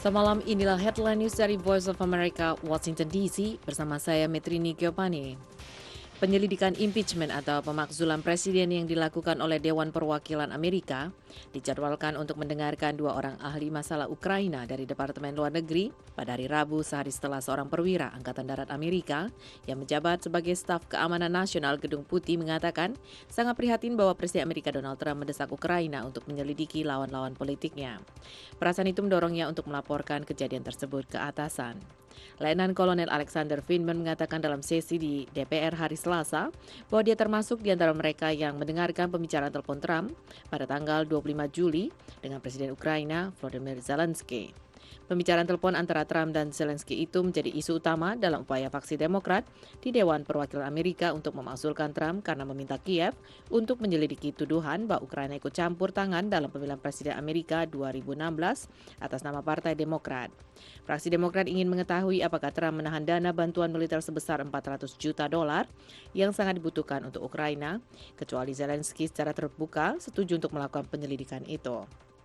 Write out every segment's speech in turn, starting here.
Semalam inilah headline news dari Voice of America, Washington DC, bersama saya Metrini Giovanni. Penyelidikan impeachment atau pemakzulan presiden yang dilakukan oleh Dewan Perwakilan Amerika dijadwalkan untuk mendengarkan dua orang ahli masalah Ukraina dari Departemen Luar Negeri pada hari Rabu sehari setelah seorang perwira Angkatan Darat Amerika yang menjabat sebagai staf keamanan nasional Gedung Putih mengatakan sangat prihatin bahwa Presiden Amerika Donald Trump mendesak Ukraina untuk menyelidiki lawan-lawan politiknya. Perasaan itu mendorongnya untuk melaporkan kejadian tersebut ke atasan. Letnan Kolonel Alexander Vindman mengatakan dalam sesi di DPR hari Selasa bahwa dia termasuk di antara mereka yang mendengarkan pembicaraan telepon Trump pada tanggal 25 Juli dengan Presiden Ukraina Volodymyr Zelensky. Pembicaraan telepon antara Trump dan Zelensky itu menjadi isu utama dalam upaya faksi Demokrat di Dewan Perwakilan Amerika untuk memakzulkan Trump karena meminta Kiev untuk menyelidiki tuduhan bahwa Ukraina ikut campur tangan dalam pemilihan Presiden Amerika 2016 atas nama Partai Demokrat. Fraksi Demokrat ingin mengetahui apakah Trump menahan dana bantuan militer sebesar $400 juta yang sangat dibutuhkan untuk Ukraina, kecuali Zelensky secara terbuka setuju untuk melakukan penyelidikan itu.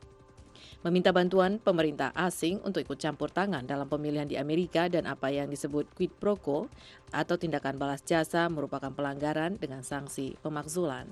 Meminta bantuan pemerintah asing untuk ikut campur tangan dalam pemilihan di Amerika dan apa yang disebut quid pro quo atau tindakan balas jasa merupakan pelanggaran dengan sanksi pemakzulan.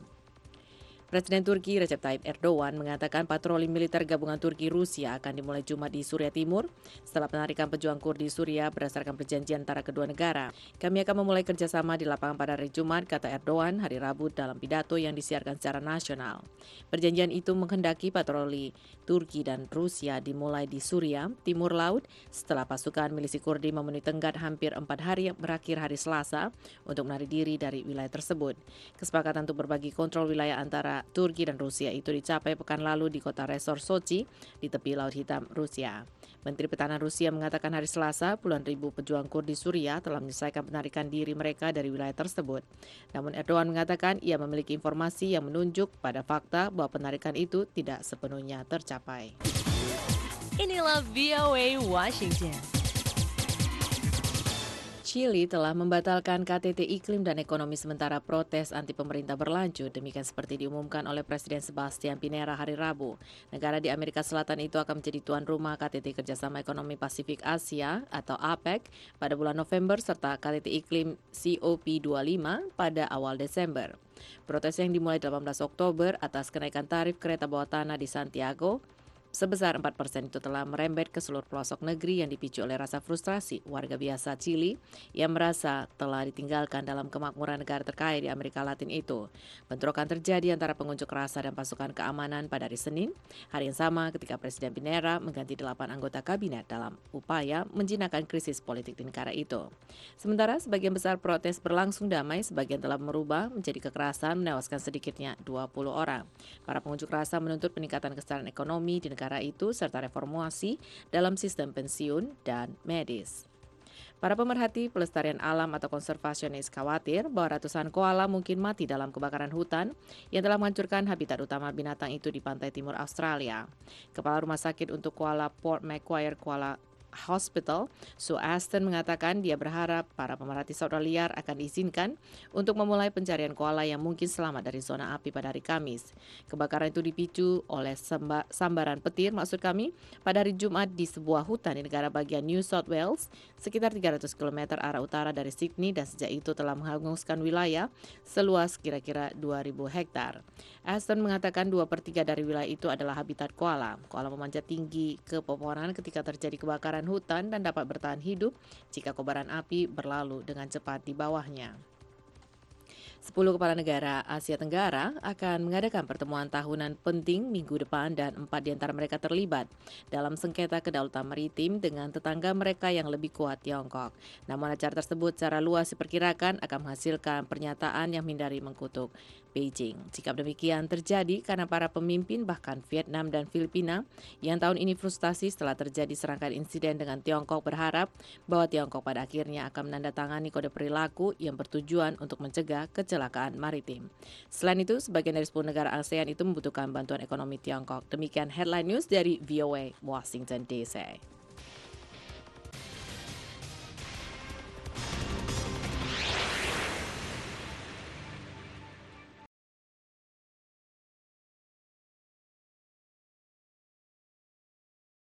Presiden Turki Recep Tayyip Erdogan mengatakan patroli militer gabungan Turki Rusia akan dimulai Jumat di Suriah Timur setelah penarikan pejuang Kurdi Suriah berdasarkan perjanjian antara kedua negara. Kami akan memulai kerjasama di lapangan pada hari Jumat, kata Erdogan hari Rabu dalam pidato yang disiarkan secara nasional. Perjanjian itu menghendaki patroli Turki dan Rusia dimulai di Suriah, Timur Laut, setelah pasukan milisi Kurdi memenuhi tenggat hampir 4 hari yang berakhir hari Selasa untuk menarik diri dari wilayah tersebut. Kesepakatan untuk berbagi kontrol wilayah antara Turki dan Rusia itu dicapai pekan lalu di kota resor Sochi di tepi Laut Hitam Rusia. Menteri Pertahanan Rusia mengatakan hari Selasa puluhan ribu pejuang Kurdi Suriah telah menyelesaikan penarikan diri mereka dari wilayah tersebut. Namun Erdogan mengatakan ia memiliki informasi yang menunjuk pada fakta bahwa penarikan itu tidak sepenuhnya tercapai. Inilah VOA Washington. Chili telah membatalkan KTT Iklim dan Ekonomi sementara protes anti pemerintah berlanjut, demikian seperti diumumkan oleh Presiden Sebastian Pinera hari Rabu. Negara di Amerika Selatan itu akan menjadi tuan rumah KTT Kerjasama Ekonomi Pasifik Asia atau APEC pada bulan November serta KTT Iklim COP25 pada awal Desember. Protes yang dimulai 18 Oktober atas kenaikan tarif kereta bawah tanah di Santiago sebesar 4% itu telah merembet ke seluruh pelosok negeri yang dipicu oleh rasa frustrasi warga biasa Chili yang merasa telah ditinggalkan dalam kemakmuran negara terkaya di Amerika Latin itu. Bentrokan terjadi antara pengunjuk rasa dan pasukan keamanan pada hari Senin, hari yang sama ketika Presiden Pinera mengganti 8 anggota kabinet dalam upaya menjinakkan krisis politik di negara itu. Sementara sebagian besar protes berlangsung damai, sebagian telah merubah menjadi kekerasan menewaskan sedikitnya 20 orang. Para pengunjuk rasa menuntut peningkatan kesetaraan ekonomi di negara itu serta reformasi dalam sistem pensiun dan medis. Para pemerhati pelestarian alam atau konservasionis khawatir bahwa ratusan koala mungkin mati dalam kebakaran hutan yang telah menghancurkan habitat utama binatang itu di pantai timur Australia. Kepala Rumah Sakit untuk Koala Port Macquarie Koala Hospital, Sue Aston mengatakan dia berharap para pemerhati satwa liar akan diizinkan untuk memulai pencarian koala yang mungkin selamat dari zona api pada hari Kamis. Kebakaran itu dipicu oleh sambaran petir, pada hari Jumat di sebuah hutan di negara bagian New South Wales, sekitar 300 km arah utara dari Sydney dan sejak itu telah menghanguskan wilayah seluas kira-kira 2.000 hektar. Aston mengatakan 2/3 dari wilayah itu adalah habitat koala. Koala memanjat tinggi ke pepohonan ketika terjadi kebakaran hutan dan dapat bertahan hidup jika kobaran api berlalu dengan cepat di bawahnya. 10 kepala negara Asia Tenggara akan mengadakan pertemuan tahunan penting minggu depan dan 4 di antara mereka terlibat dalam sengketa kedaulatan maritim dengan tetangga mereka yang lebih kuat, Tiongkok. Namun acara tersebut secara luas diperkirakan akan menghasilkan pernyataan yang menghindari mengkutuk Beijing. Sikap demikian terjadi karena para pemimpin bahkan Vietnam dan Filipina yang tahun ini frustasi setelah terjadi serangkaian insiden dengan Tiongkok berharap bahwa Tiongkok pada akhirnya akan menandatangani kode perilaku yang bertujuan untuk mencegah kecelakaan maritim. Selain itu, sebagian dari 10 negara ASEAN itu membutuhkan bantuan ekonomi Tiongkok. Demikian headline news dari VOA Washington DC.